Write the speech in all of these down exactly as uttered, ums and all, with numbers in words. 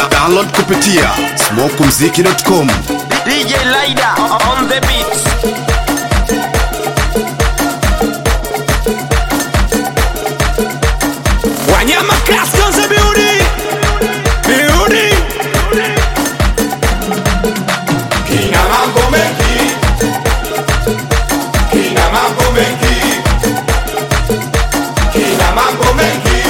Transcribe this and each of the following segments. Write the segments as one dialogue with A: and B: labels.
A: Download kupitia smoke mziki dot com.
B: D J Lida on the beats.
C: Wanyama Craft on the beauty, beauty.
D: Kina mambo mengi, kina mambo mengi, kina mambo mengi,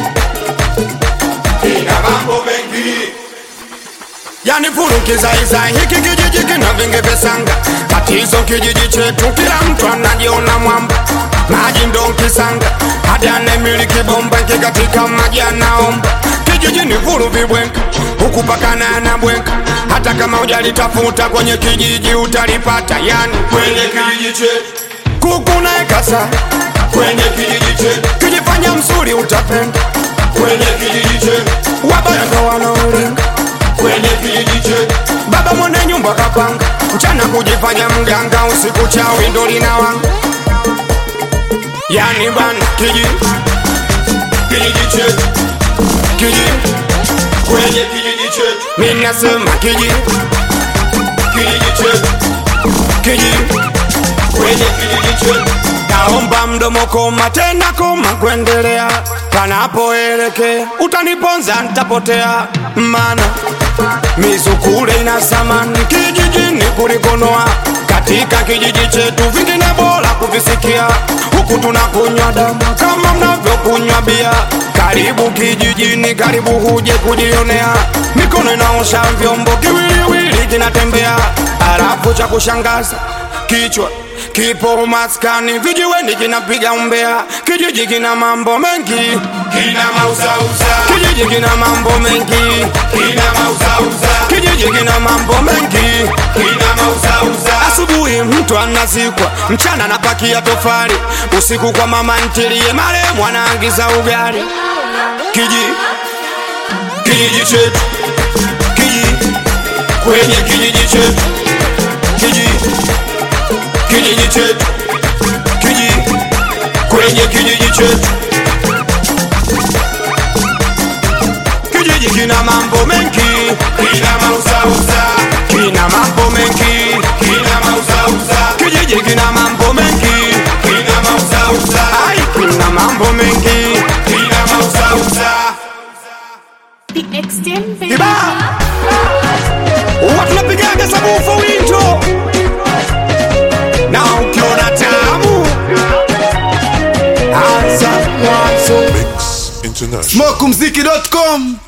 D: kina mambo mengi.
C: Yani furu kizaiza hiki kijiji kina vingi vesanga. Tatizo kijiji chetu kila mtu anajiona mwamba. Maji ndo kisanga, hadi anemiliki bomba katika maji anaomba. Kijiji ni furu vibwenka, huku pakana na bwenka. Hata kama hujalitafuta kwenye kijiji utalipata. Yani
D: Kwenye kijiji chetu,
C: kuku na ekasa,
D: kwenye kijiji chetu,
C: kijifanya msuri utapenda.
D: kwenye kijiji chetu,
C: Wabaya ndo wanaolinga,
D: kwenye kijiji chetu,
C: baba mwana nyumba kapanga. Mchana kujifanya mganga, usiku chawi ndo linawanga. Yani bana kijiji,
D: kijiji chetu,
C: kijiji,
D: kwenye kijiji chetu,
C: mimi nasema kijiji,
D: kijiji chetu,
C: kijiji.
D: kwenye kijiji chetu.
C: Naomba mdomo koma tena koma kuendelea. Panapoelekea utaniponza nitapotea. Mana mizukule ina samani kijijini kulikonoa. Katika kijiji chetu vingine bora kuvisikia. Huku tunakunywa damu kama mnavyokunywa bia. Karibu kijijini, karibu huje kujionea. Mikono inaosha vyombo, kiwiliwili kinatembea. Alafu cha kushangaza kichwa kipo maskani, vijiweni kinapiga umbea. Kijiji kina mambo mengi,
D: Kina mauzauza,
C: kijiji kina mambo mengi,
D: kina mauzauza,
C: kijiji kina mambo mengi.
D: kina mauzauza.
C: Asubuhi mtu anazikwa, mchana anapakia tofali, usiku kwa mama ntilie marehemu anaangiza ugali. Kijiji,
D: Kijiji chetu,
C: kijiji,
D: kwenye kijiji chetu,
C: kijiji,
D: kijiji chetu,
C: kijiji,
D: kwenye kijiji chetu,
C: kijiji kina mambo mengi,
D: kina mauzauza,
C: kina mambo mengi.
D: kina mauzauza,
C: Kijiji kina mambo mengi,
D: kina mauzauza,
C: ai kina mambo mengi.
D: kina mauzauza.
E: The extent baby.
C: Iba watu napigaga sabufa winto na ukiona tamu anza mwanzo.
A: smoke mziki dot com.